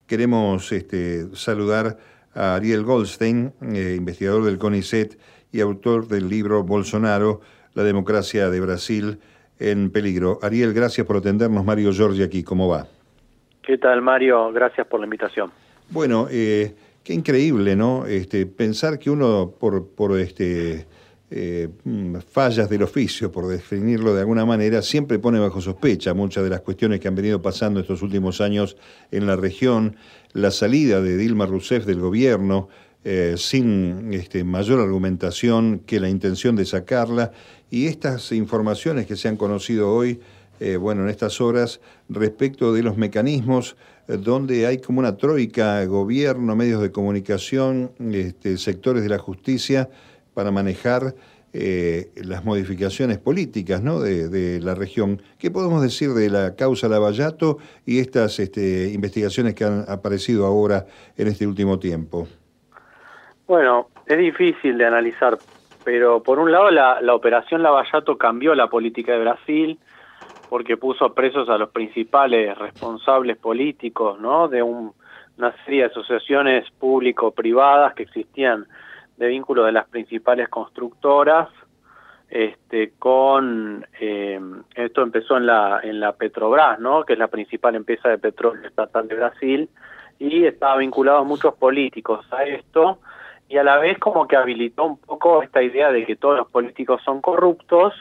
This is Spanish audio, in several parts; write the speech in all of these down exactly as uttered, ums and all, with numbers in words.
queremos este, saludar a Ariel Goldstein, eh, investigador del CONICET y autor del libro Bolsonaro, la democracia de Brasil en peligro. Ariel, gracias por atendernos. Mario Giorgi aquí, ¿cómo va? ¿Qué tal, Mario? Gracias por la invitación. Bueno, eh, qué increíble, ¿no? Este, pensar que uno, por, por este, eh, fallas del oficio, por definirlo de alguna manera, siempre pone bajo sospecha muchas de las cuestiones que han venido pasando estos últimos años en la región, la salida de Dilma Rousseff del gobierno, eh, sin este, mayor argumentación que la intención de sacarla, y estas informaciones que se han conocido hoy, eh, bueno, en estas horas, respecto de los mecanismos donde hay como una troika, gobierno, medios de comunicación, este, sectores de la justicia, para manejar eh, las modificaciones políticas, ¿no?, de, de la región. ¿Qué podemos decir de la causa Lavallato y estas este, investigaciones que han aparecido ahora en este último tiempo? Bueno, es difícil de analizar, pero por un lado la, la operación Lavallato cambió la política de Brasil, porque puso presos a los principales responsables políticos, ¿no?, de un, una serie de asociaciones público-privadas que existían de vínculo de las principales constructoras, este, con eh, esto empezó en la en la Petrobras, ¿no?, que es la principal empresa de petróleo estatal de Brasil, y estaba vinculado muchos políticos a esto, y a la vez como que habilitó un poco esta idea de que todos los políticos son corruptos.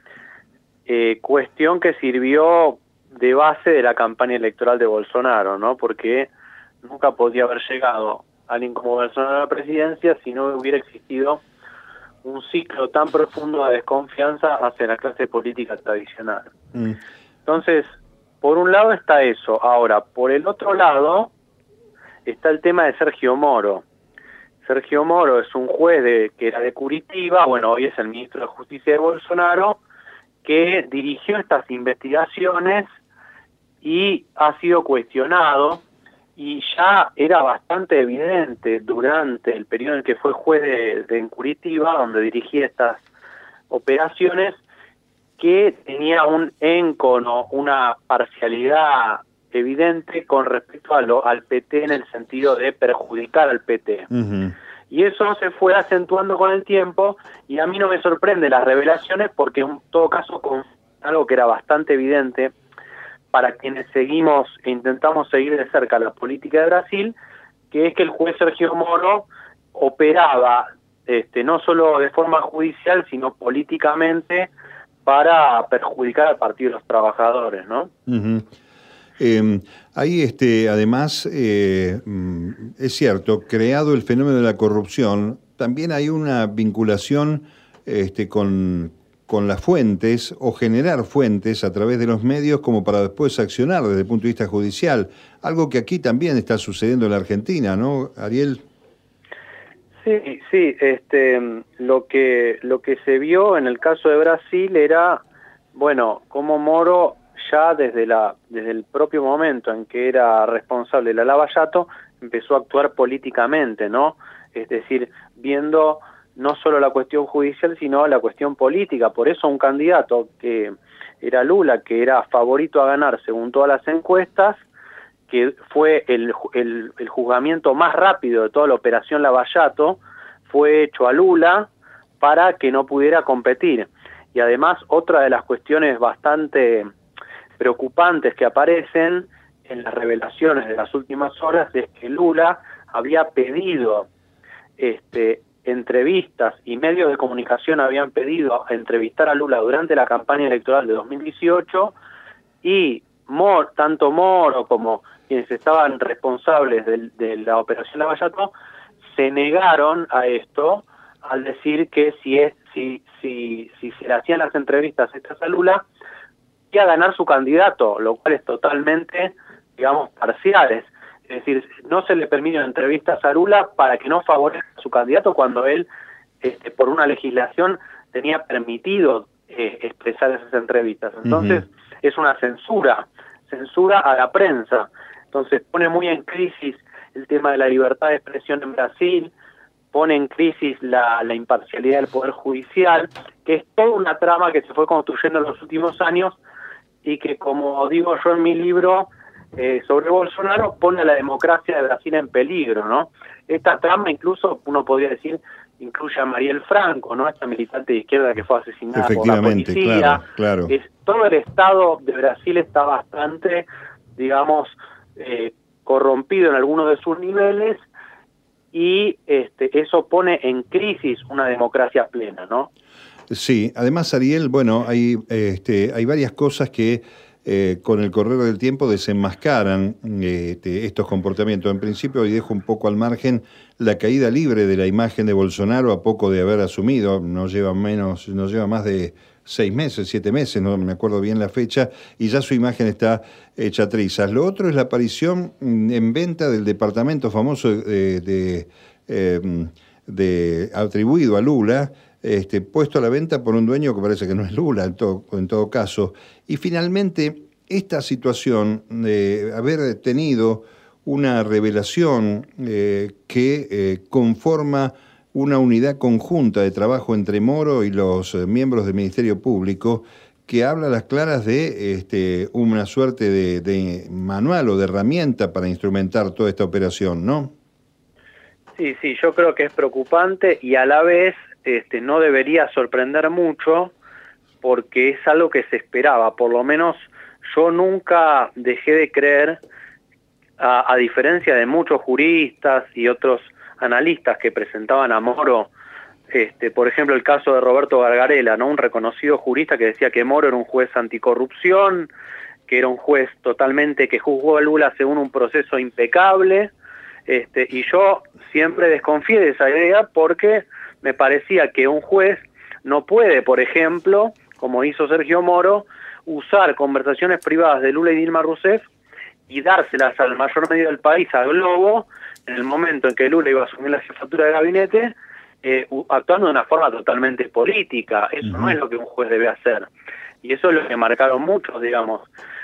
Eh, cuestión que sirvió de base de la campaña electoral de Bolsonaro, ¿no? Porque nunca podía haber llegado alguien como Bolsonaro a la presidencia si no hubiera existido un ciclo tan profundo de desconfianza hacia la clase política tradicional. Mm. Entonces, por un lado está eso. Ahora, por el otro lado, está el tema de Sergio Moro. Sergio Moro es un juez de, que era de Curitiba, bueno, hoy es el ministro de Justicia de Bolsonaro, que dirigió estas investigaciones y ha sido cuestionado, y ya era bastante evidente durante el periodo en el que fue juez de, de en Curitiba, donde dirigía estas operaciones, que tenía un encono, una parcialidad evidente con respecto a lo, al P T, en el sentido de perjudicar al P T. Uh-huh. Y eso se fue acentuando con el tiempo, y a mí no me sorprende las revelaciones, porque en todo caso con algo que era bastante evidente para quienes seguimos e intentamos seguir de cerca la política de Brasil, que es que el juez Sergio Moro operaba este, no solo de forma judicial, sino políticamente, para perjudicar al Partido de los Trabajadores, ¿no? Uh-huh. Eh, ahí, este, además, eh, es cierto, creado el fenómeno de la corrupción, también hay una vinculación este, con, con las fuentes, o generar fuentes a través de los medios como para después accionar desde el punto de vista judicial, algo que aquí también está sucediendo en la Argentina, ¿no, Ariel? Sí, sí, este, lo que, lo que se vio en el caso de Brasil era, bueno, cómo Moro, ya desde la desde el propio momento en que era responsable de la Lavallato, empezó a actuar políticamente, ¿no? Es decir, viendo no solo la cuestión judicial, sino la cuestión política. Por eso un candidato que era Lula, que era favorito a ganar según todas las encuestas, que fue el, el, el juzgamiento más rápido de toda la operación Lavallato, fue hecho a Lula para que no pudiera competir. Y además, otra de las cuestiones bastante preocupantes que aparecen en las revelaciones de las últimas horas es que Lula había pedido este, entrevistas, y medios de comunicación habían pedido entrevistar a Lula durante la campaña electoral de dos mil dieciocho, y Mor, tanto Moro como quienes estaban responsables de, de la operación Lavallato se negaron a esto, al decir que si, es, si, si, si se le hacían las entrevistas estas a Lula, a ganar su candidato, lo cual es totalmente, digamos, parciales. Es decir, no se le permiten entrevistas a Lula para que no favorezca a su candidato, cuando él, este, por una legislación, tenía permitido eh, expresar esas entrevistas. Entonces, uh-huh. es una censura, censura a la prensa. Entonces, pone muy en crisis el tema de la libertad de expresión en Brasil, pone en crisis la, la imparcialidad del Poder Judicial, que es toda una trama que se fue construyendo en los últimos años, y que, como digo yo en mi libro, eh, sobre Bolsonaro pone a la democracia de Brasil en peligro, ¿no? Esta trama incluso, uno podría decir, incluye a Mariel Franco, ¿no? Esta militante de izquierda que fue asesinada por la policía. Claro, claro. Es, todo el Estado de Brasil está bastante, digamos, eh, corrompido en algunos de sus niveles, y este, eso pone en crisis una democracia plena, ¿no? Sí, además, Ariel, bueno, hay, este, hay varias cosas que eh, con el correr del tiempo desenmascaran este, estos comportamientos. En principio, y dejo un poco al margen la caída libre de la imagen de Bolsonaro a poco de haber asumido, no lleva menos, no lleva más de seis meses, siete meses, no me acuerdo bien la fecha, y ya su imagen está hecha trizas. Lo otro es la aparición en venta del departamento famoso de, de, eh, de atribuido a Lula, este, puesto a la venta por un dueño que parece que no es Lula en todo, en todo caso. Y finalmente, esta situación de haber tenido una revelación eh, que eh, conforma una unidad conjunta de trabajo entre Moro y los eh, miembros del Ministerio Público, que habla a las claras de este, una suerte de, de manual o de herramienta para instrumentar toda esta operación, ¿no? Sí, sí, yo creo que es preocupante y a la vez este, no debería sorprender mucho, porque es algo que se esperaba. Por lo menos yo nunca dejé de creer, a, a diferencia de muchos juristas y otros analistas que presentaban a Moro, este, por ejemplo el caso de Roberto Gargarella, ¿no? Un reconocido jurista que decía que Moro era un juez anticorrupción, que era un juez totalmente que juzgó a Lula según un proceso impecable, este, y yo siempre desconfié de esa idea porque me parecía que un juez no puede, por ejemplo, como hizo Sergio Moro, usar conversaciones privadas de Lula y Dilma Rousseff y dárselas al mayor medio del país, a Globo, en el momento en que Lula iba a asumir la jefatura de gabinete, eh, actuando de una forma totalmente política. Eso uh-huh. no es lo que un juez debe hacer. Y eso es lo que marcaron muchos, digamos.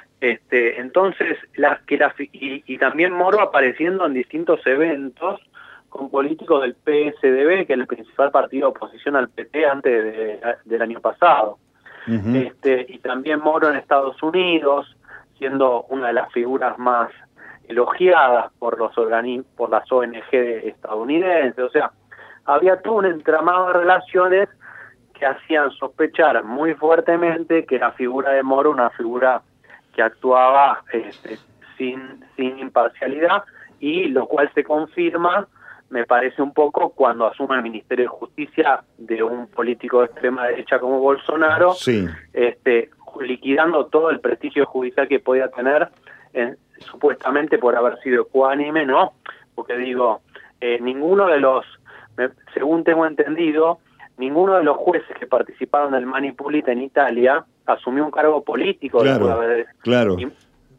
Este, entonces, la, que la, y, y también Moro apareciendo en distintos eventos con políticos del P S D B, que es el principal partido de oposición al P T antes de, de, del año pasado. Uh-huh. Este, y también Moro en Estados Unidos, siendo una de las figuras más elogiadas por los organismos, por las O N G estadounidenses. O sea, había todo un entramado de relaciones que hacían sospechar muy fuertemente que la figura de Moro una figura que actuaba este, sin, sin imparcialidad, y lo cual se confirma, me parece, un poco cuando asume el Ministerio de Justicia de un político de extrema derecha como Bolsonaro, sí. este, liquidando todo el prestigio judicial que podía tener, en, supuestamente por haber sido ecuánime, ¿no? Porque digo, eh, ninguno de los, me, según tengo entendido, ninguno de los jueces que participaron del Mani Pulita en Italia asumió un cargo político. Claro, de claro. Y,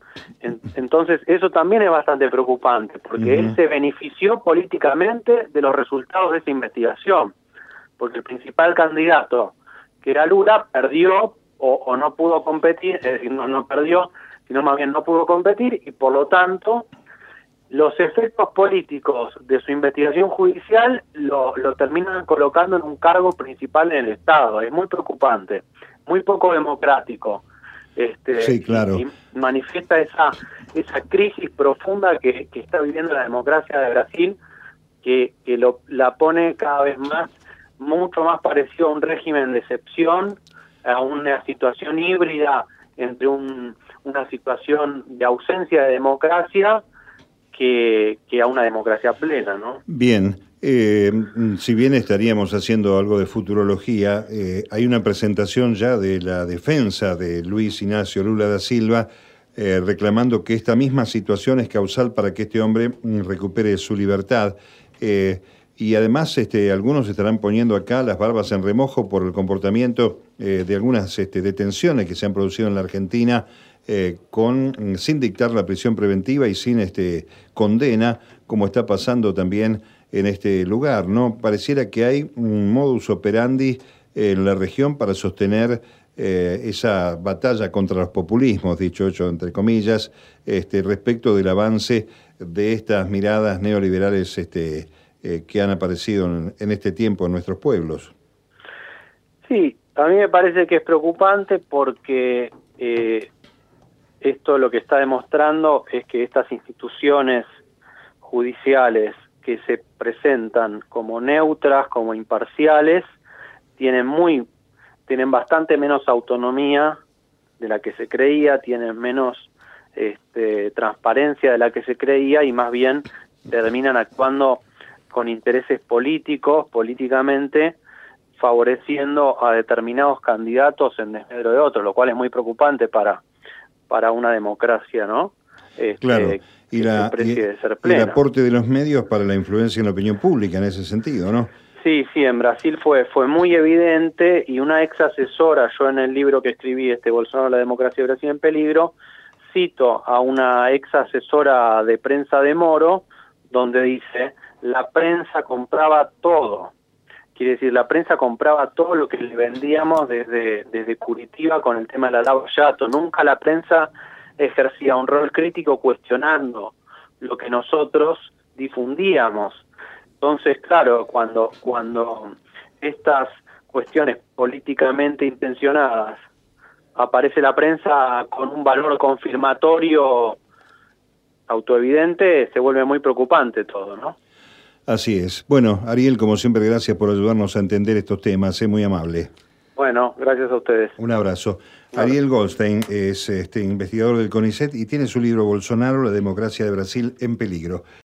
en, entonces eso también es bastante preocupante, porque uh-huh. él se benefició políticamente de los resultados de esa investigación, porque el principal candidato, que era Lula, perdió o, o no pudo competir, es decir, no, no perdió, sino más bien no pudo competir, y por lo tanto los efectos políticos de su investigación judicial lo, lo terminan colocando en un cargo principal en el Estado. Es muy preocupante, muy poco democrático. Este, sí, claro. Y, y manifiesta esa esa crisis profunda que, que está viviendo la democracia de Brasil, que, que lo, la pone cada vez más, mucho más parecido a un régimen de excepción, a una situación híbrida entre un, una situación de ausencia de democracia que, que a una democracia plena, ¿no? Bien. Eh, si bien estaríamos haciendo algo de futurología, eh, hay una presentación ya de la defensa de Luis Ignacio Lula da Silva eh, reclamando que esta misma situación es causal para que este hombre recupere su libertad. Eh, y además este, algunos estarán poniendo acá las barbas en remojo por el comportamiento eh, de algunas este, detenciones que se han producido en la Argentina eh, con, sin dictar la prisión preventiva y sin este, condena, como está pasando también en este lugar, ¿no? Pareciera que hay un modus operandi en la región para sostener eh, esa batalla contra los populismos, dicho hecho entre comillas, este, respecto del avance de estas miradas neoliberales este, eh, que han aparecido en, en este tiempo en nuestros pueblos. Sí, a mí me parece que es preocupante porque eh, esto lo que está demostrando es que estas instituciones judiciales que se presentan como neutras, como imparciales, tienen muy, tienen bastante menos autonomía de la que se creía, tienen menos este, transparencia de la que se creía y más bien terminan actuando con intereses políticos, políticamente, favoreciendo a determinados candidatos en desmedro de otros, lo cual es muy preocupante para, para una democracia, ¿no? Este, claro, y, la, y, de ser y el aporte de los medios para la influencia en la opinión pública en ese sentido, ¿no? Sí, sí, en Brasil fue, fue muy evidente, y una ex asesora, yo en el libro que escribí, este Bolsonaro, la democracia de Brasil en peligro, cito a una ex asesora de prensa de Moro, donde dice, la prensa compraba todo. Quiere decir, la prensa compraba todo lo que le vendíamos desde, desde Curitiba con el tema de la Lava Jato. Nunca la prensa ejercía un rol crítico cuestionando lo que nosotros difundíamos. Entonces, claro, cuando, cuando estas cuestiones políticamente intencionadas aparece la prensa con un valor confirmatorio autoevidente, se vuelve muy preocupante todo, ¿no? Así es. Bueno, Ariel, como siempre, gracias por ayudarnos a entender estos temas, es muy amable. Bueno, gracias a ustedes. Un abrazo. Un Ariel abrazo. Goldstein es este investigador del CONICET y tiene su libro Bolsonaro, la democracia de Brasil en peligro.